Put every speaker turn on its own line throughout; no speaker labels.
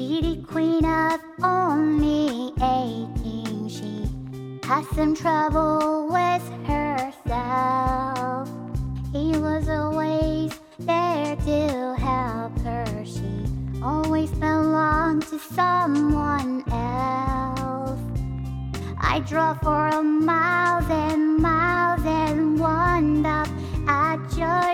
City queen of only 18, she has some trouble with herself. He was always there to help her. She always belonged to someone else. I drove for miles and miles and wound up at your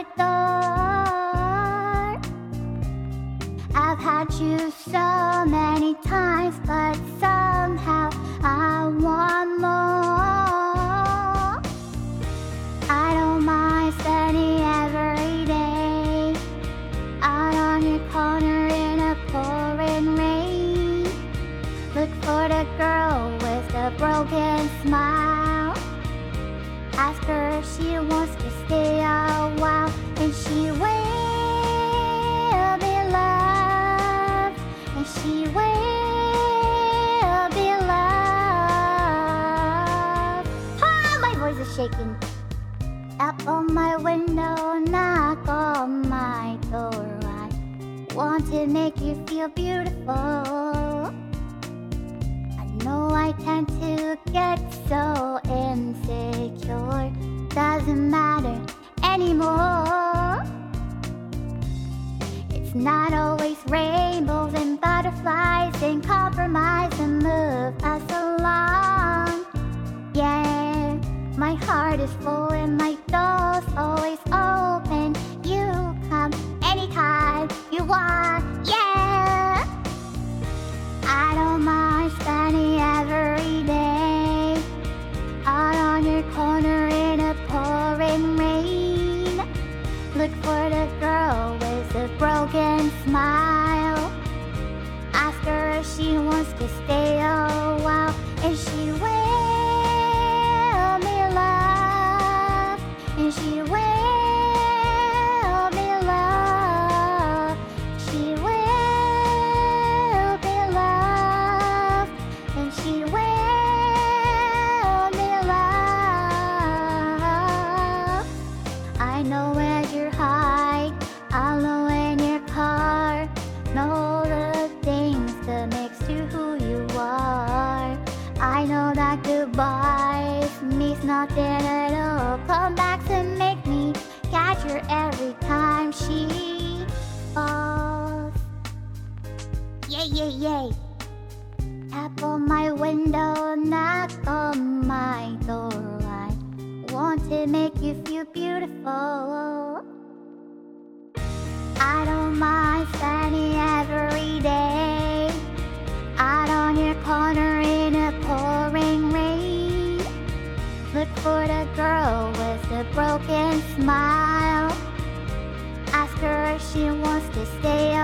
door. I've had you so many times, but somehow I want more. I don't mind spending every day out on your corner in a pouring rain. Look for the girl with the broken smile. Ask her if she wants to stay a while, and she will be loved, and she will be loved. Ah, my voice is shaking. Up on my window, knock on my door. I want to make you feel beautiful. I know I tend to get so insecure. Doesn't matter anymore. It's not always rainbows and butterflies and compromise and move us along. Yeah, my heart is full and my door's always open. You come anytime you want, yeah. I don't mind spending every day out on your corner in a pouring rain. Look for the girl with a broken smile. Ask her if she wants to stay a while, and she will be loved, and she will be loved. She will be loved, and she will be loved. I know where you hide, I'll know in your car. Know the things that makes you who you are. I know that goodbyes means nothing at all. Come back to make me catch her every time she falls. Yay, yay, yay. Tap on my window, knock on my door. I want to make you feel beautiful. I don't mind spending every day out on your corner in a pouring rain. Look for the girl with the broken smile. Ask her if she wants to stay